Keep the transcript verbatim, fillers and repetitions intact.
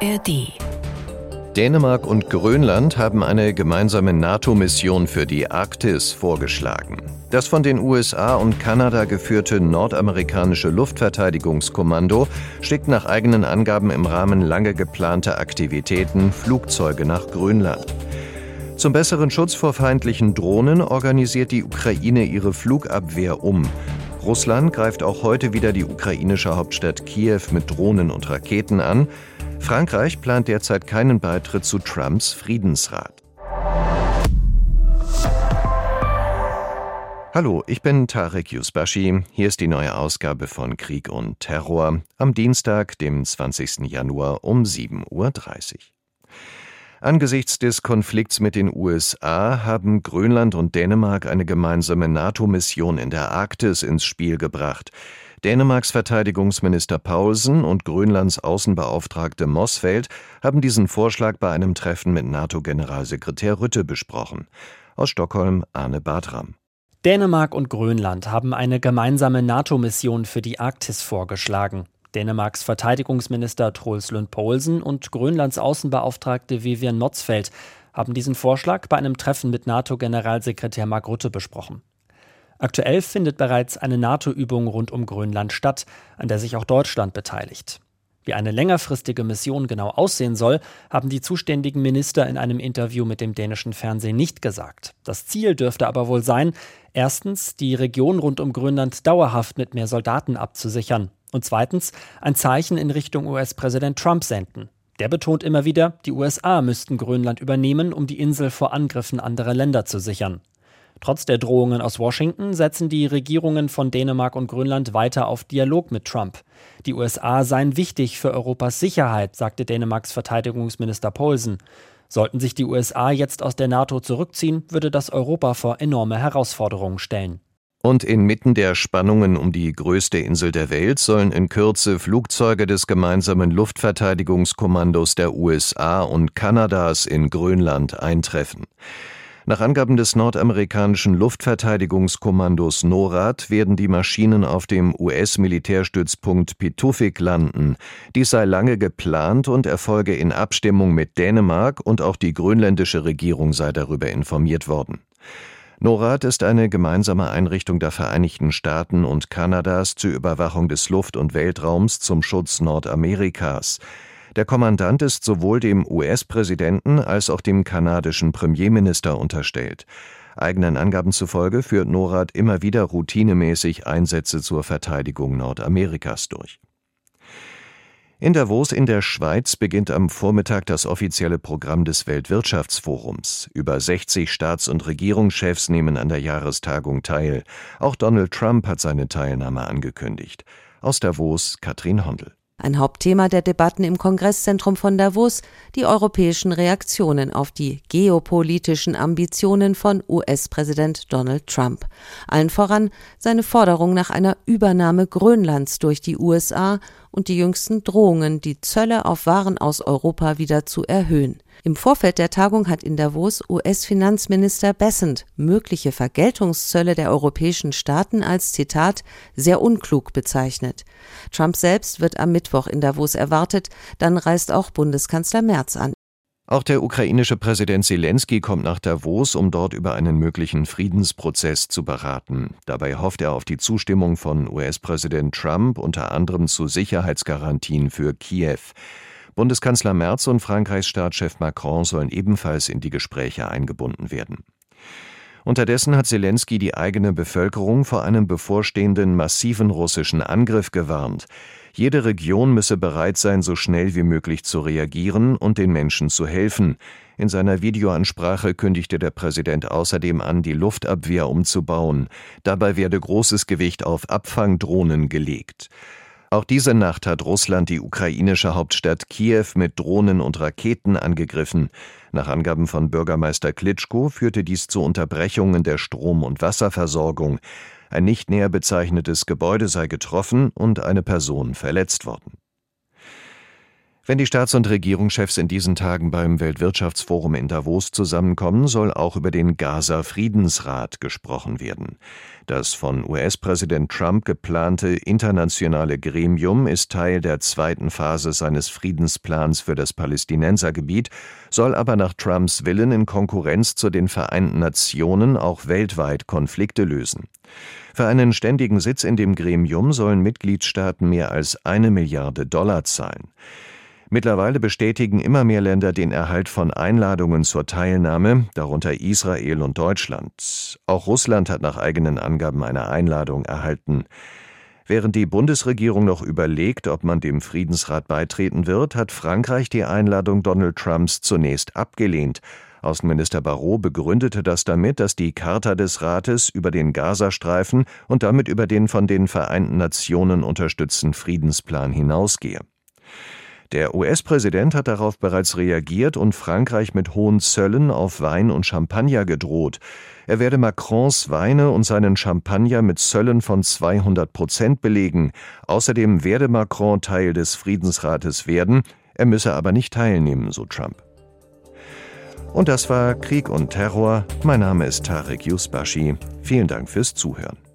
A R D. Dänemark und Grönland haben eine gemeinsame NATO-Mission für die Arktis vorgeschlagen. Das von den U S A und Kanada geführte nordamerikanische Luftverteidigungskommando schickt nach eigenen Angaben im Rahmen lange geplanter Aktivitäten Flugzeuge nach Grönland. Zum besseren Schutz vor feindlichen Drohnen organisiert die Ukraine ihre Flugabwehr um. Russland greift auch heute wieder die ukrainische Hauptstadt Kiew mit Drohnen und Raketen an. Frankreich plant derzeit keinen Beitritt zu Trumps Friedensrat. Hallo, ich bin Tarek Yusbashi. Hier ist die neue Ausgabe von Krieg und Terror am Dienstag, dem zwanzigsten Januar um sieben Uhr dreißig. Angesichts des Konflikts mit den U S A haben Grönland und Dänemark eine gemeinsame NATO-Mission in der Arktis ins Spiel gebracht. Dänemarks Verteidigungsminister Paulsen und Grönlands Außenbeauftragte Motzfeldt haben diesen Vorschlag bei einem Treffen mit NATO-Generalsekretär Rutte besprochen. Aus Stockholm Arne Bartram. Dänemark und Grönland haben eine gemeinsame NATO-Mission für die Arktis vorgeschlagen. Dänemarks Verteidigungsminister Troels Lund Poulsen und Grönlands Außenbeauftragte Vivian Motzfeldt haben diesen Vorschlag bei einem Treffen mit NATO-Generalsekretär Mark Rutte besprochen. Aktuell findet bereits eine NATO-Übung rund um Grönland statt, an der sich auch Deutschland beteiligt. Wie eine längerfristige Mission genau aussehen soll, haben die zuständigen Minister in einem Interview mit dem dänischen Fernsehen nicht gesagt. Das Ziel dürfte aber wohl sein, erstens, die Region rund um Grönland dauerhaft mit mehr Soldaten abzusichern und zweitens, ein Zeichen in Richtung U S-Präsident Trump senden. Der betont immer wieder, die U S A müssten Grönland übernehmen, um die Insel vor Angriffen anderer Länder zu sichern. Trotz der Drohungen aus Washington setzen die Regierungen von Dänemark und Grönland weiter auf Dialog mit Trump. Die U S A seien wichtig für Europas Sicherheit, sagte Dänemarks Verteidigungsminister Poulsen. Sollten sich die U S A jetzt aus der NATO zurückziehen, würde das Europa vor enorme Herausforderungen stellen. Und inmitten der Spannungen um die größte Insel der Welt sollen in Kürze Flugzeuge des gemeinsamen Luftverteidigungskommandos der U S A und Kanadas in Grönland eintreffen. Nach Angaben des nordamerikanischen Luftverteidigungskommandos NORAD werden die Maschinen auf dem U S-Militärstützpunkt Pituffik landen. Dies sei lange geplant und erfolge in Abstimmung mit Dänemark und auch die grönländische Regierung sei darüber informiert worden. NORAD ist eine gemeinsame Einrichtung der Vereinigten Staaten und Kanadas zur Überwachung des Luft- und Weltraums zum Schutz Nordamerikas. Der Kommandant ist sowohl dem U S-Präsidenten als auch dem kanadischen Premierminister unterstellt. Eigenen Angaben zufolge führt NORAD immer wieder routinemäßig Einsätze zur Verteidigung Nordamerikas durch. In Davos in der Schweiz beginnt am Vormittag das offizielle Programm des Weltwirtschaftsforums. Über sechzig Staats- und Regierungschefs nehmen an der Jahrestagung teil. Auch Donald Trump hat seine Teilnahme angekündigt. Aus Davos Katrin Hondel. Ein Hauptthema der Debatten im Kongresszentrum von Davos, die europäischen Reaktionen auf die geopolitischen Ambitionen von U S-Präsident Donald Trump. Allen voran seine Forderung nach einer Übernahme Grönlands durch die U S A und die jüngsten Drohungen, die Zölle auf Waren aus Europa wieder zu erhöhen. Im Vorfeld der Tagung hat in Davos U S-Finanzminister Bessent mögliche Vergeltungszölle der europäischen Staaten als, Zitat, sehr unklug bezeichnet. Trump selbst wird am Mittwoch in Davos erwartet, dann reist auch Bundeskanzler Merz an. Auch der ukrainische Präsident Zelensky kommt nach Davos, um dort über einen möglichen Friedensprozess zu beraten. Dabei hofft er auf die Zustimmung von U S-Präsident Trump, unter anderem zu Sicherheitsgarantien für Kiew. Bundeskanzler Merz und Frankreichs Staatschef Macron sollen ebenfalls in die Gespräche eingebunden werden. Unterdessen hat Zelensky die eigene Bevölkerung vor einem bevorstehenden massiven russischen Angriff gewarnt. Jede Region müsse bereit sein, so schnell wie möglich zu reagieren und den Menschen zu helfen. In seiner Videoansprache kündigte der Präsident außerdem an, die Luftabwehr umzubauen. Dabei werde großes Gewicht auf Abfangdrohnen gelegt. Auch diese Nacht hat Russland die ukrainische Hauptstadt Kiew mit Drohnen und Raketen angegriffen. Nach Angaben von Bürgermeister Klitschko führte dies zu Unterbrechungen der Strom- und Wasserversorgung. Ein nicht näher bezeichnetes Gebäude sei getroffen und eine Person verletzt worden. Wenn die Staats- und Regierungschefs in diesen Tagen beim Weltwirtschaftsforum in Davos zusammenkommen, soll auch über den Gaza-Friedensrat gesprochen werden. Das von U S-Präsident Trump geplante internationale Gremium ist Teil der zweiten Phase seines Friedensplans für das Palästinensergebiet, soll aber nach Trumps Willen in Konkurrenz zu den Vereinten Nationen auch weltweit Konflikte lösen. Für einen ständigen Sitz in dem Gremium sollen Mitgliedstaaten mehr als eine Milliarde Dollar zahlen. Mittlerweile bestätigen immer mehr Länder den Erhalt von Einladungen zur Teilnahme, darunter Israel und Deutschland. Auch Russland hat nach eigenen Angaben eine Einladung erhalten. Während die Bundesregierung noch überlegt, ob man dem Friedensrat beitreten wird, hat Frankreich die Einladung Donald Trumps zunächst abgelehnt. Außenminister Barrot begründete das damit, dass die Charta des Rates über den Gazastreifen und damit über den von den Vereinten Nationen unterstützten Friedensplan hinausgehe. Der U S-Präsident hat darauf bereits reagiert und Frankreich mit hohen Zöllen auf Wein und Champagner gedroht. Er werde Macrons Weine und seinen Champagner mit Zöllen von zweihundert Prozent belegen. Außerdem werde Macron Teil des Friedensrates werden, er müsse aber nicht teilnehmen, so Trump. Und das war Krieg und Terror. Mein Name ist Tarek Yusbashi. Vielen Dank fürs Zuhören.